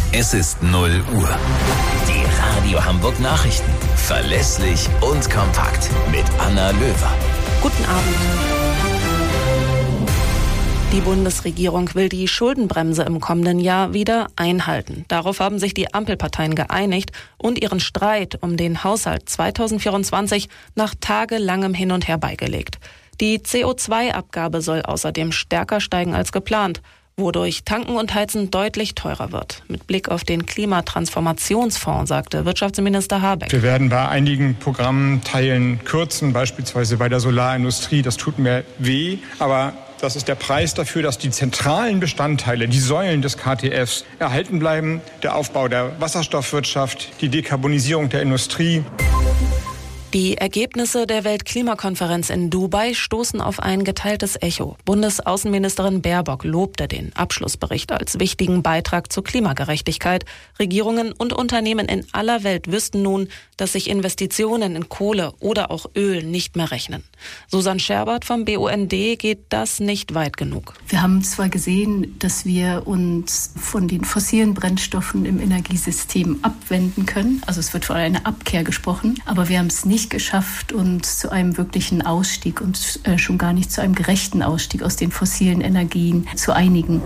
Es ist 0 Uhr. Die Radio Hamburg Nachrichten. Verlässlich und kompakt. Mit Anna Löwer. Guten Abend. Die Bundesregierung will die Schuldenbremse im kommenden Jahr wieder einhalten. Darauf haben sich die Ampelparteien geeinigt und ihren Streit um den Haushalt 2024 nach tagelangem Hin und Her beigelegt. Die CO2-Abgabe soll außerdem stärker steigen als geplant, wodurch Tanken und Heizen deutlich teurer wird. Mit Blick auf den Klimatransformationsfonds sagte Wirtschaftsminister Habeck: Wir werden bei einigen Programmteilen kürzen, beispielsweise bei der Solarindustrie. Das tut mir weh, aber das ist der Preis dafür, dass die zentralen Bestandteile, die Säulen des KTFs erhalten bleiben. Der Aufbau der Wasserstoffwirtschaft, die Dekarbonisierung der Industrie. Die Ergebnisse der Weltklimakonferenz in Dubai stoßen auf ein geteiltes Echo. Bundesaußenministerin Baerbock lobte den Abschlussbericht als wichtigen Beitrag zur Klimagerechtigkeit. Regierungen und Unternehmen in aller Welt wüssten nun, dass sich Investitionen in Kohle oder auch Öl nicht mehr rechnen. Susanne Scherbert vom BUND geht das nicht weit genug. Wir haben zwar gesehen, dass wir uns von den fossilen Brennstoffen im Energiesystem abwenden können. Also es wird von einer Abkehr gesprochen, aber wir haben es nicht geschafft, uns zu einem wirklichen Ausstieg und schon gar nicht zu einem gerechten Ausstieg aus den fossilen Energien zu einigen.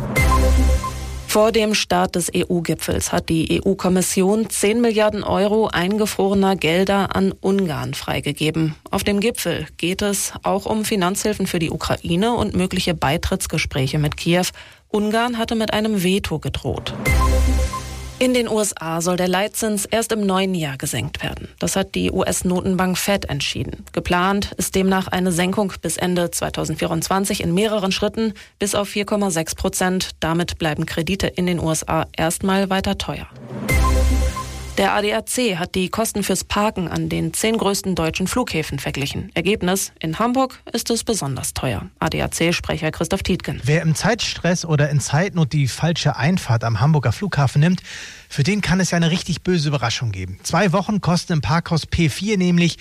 Vor dem Start des EU-Gipfels hat die EU-Kommission 10 Milliarden Euro eingefrorener Gelder an Ungarn freigegeben. Auf dem Gipfel geht es auch um Finanzhilfen für die Ukraine und mögliche Beitrittsgespräche mit Kiew. Ungarn hatte mit einem Veto gedroht. In den USA soll der Leitzins erst im neuen Jahr gesenkt werden. Das hat die US-Notenbank Fed entschieden. Geplant ist demnach eine Senkung bis Ende 2024 in mehreren Schritten bis auf 4,6%. Damit bleiben Kredite in den USA erstmal weiter teuer. Der ADAC hat die Kosten fürs Parken an den 10 größten deutschen Flughäfen verglichen. Ergebnis: In Hamburg ist es besonders teuer. ADAC-Sprecher Christoph Tietgen. Wer im Zeitstress oder in Zeitnot die falsche Einfahrt am Hamburger Flughafen nimmt, für den kann es ja eine richtig böse Überraschung geben. 2 Wochen kosten im Parkhaus P4 nämlich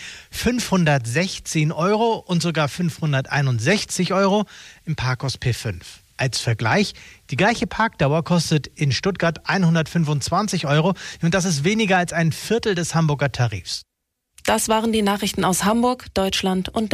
516 Euro und sogar 561 Euro im Parkhaus P5. Als Vergleich: Die gleiche Parkdauer kostet in Stuttgart 125 Euro und das ist weniger als ein Viertel des Hamburger Tarifs. Das waren die Nachrichten aus Hamburg, Deutschland und